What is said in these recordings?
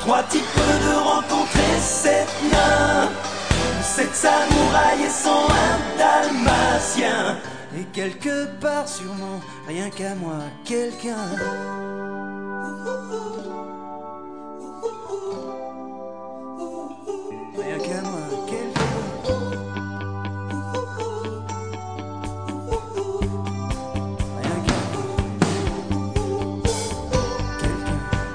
crois-t-il peu de rencontrer cette nymphe, cette samouraï et son un dalmatien, et quelque part sûrement, rien qu'à moi, quelqu'un. Rien qu'à moi, quelqu'un. Rien qu'à moi, quelqu'un.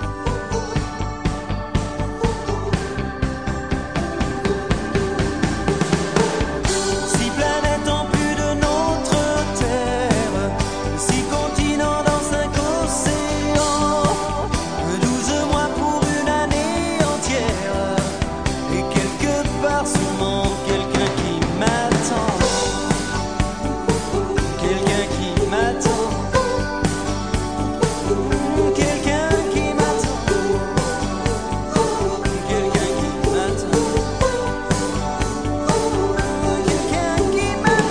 Six planètes en plus de notre Terre, six continents dans cinq océans, 12 mois pour une année entière, et quelque part sûrement quelqu'un qui m'attend, quelqu'un qui m'attend, quelqu'un qui m'attend, quelqu'un qui m'attend, quelqu'un qui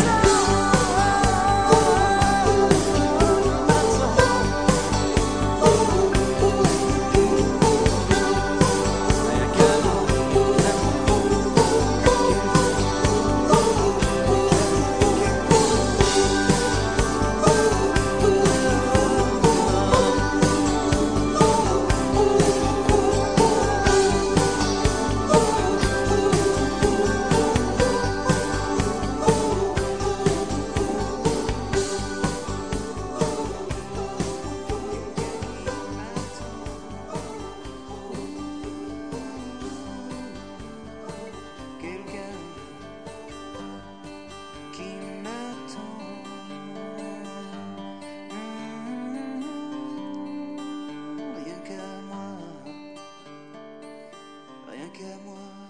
m'attend, rien qu'à moi, rien qu'à moi.